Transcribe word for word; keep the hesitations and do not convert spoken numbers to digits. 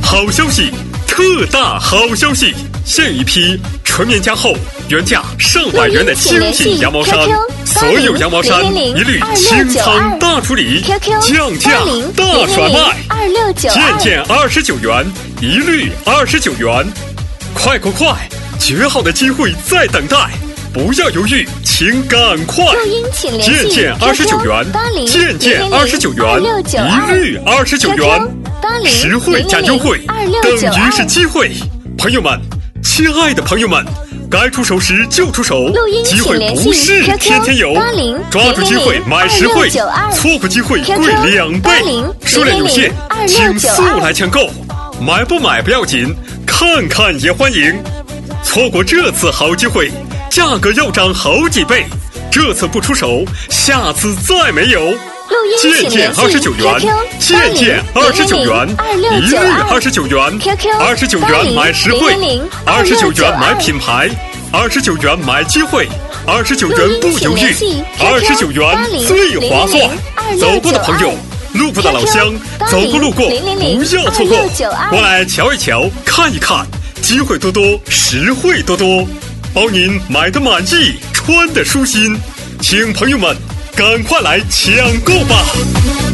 好消息，特大好消息！现一批纯棉加厚、原价上百元的精品羊毛衫，所有羊毛衫一律清仓大处理，降价大甩卖，件件二十九元，一律二十九元，快快快！绝好的机会在等待，不要犹豫，请赶快！件件二十九元，件件二十九元，一律二十九元，实惠加优惠，等于是机会。朋友们，亲爱的朋友们，该出手时就出手，机会不是天天有，抓住机会买实惠，错过机会贵两倍，数量有限，请速来抢购。买不买不要紧，看看也欢迎。错过这次好机会，价格要涨好几倍，这次不出手，下次再没有。件件二十九元，件件二十九元，一律二十九元，二十九元买实惠，二十九元买品牌，二十九元买机会，二十九元不犹豫，二十九元最划算。走过的朋友，路过的老乡，走过路过不要错过，过来瞧一瞧，看一看，机会多多，实惠多多，包您买的满意，穿的舒心，请朋友们赶快来抢购吧！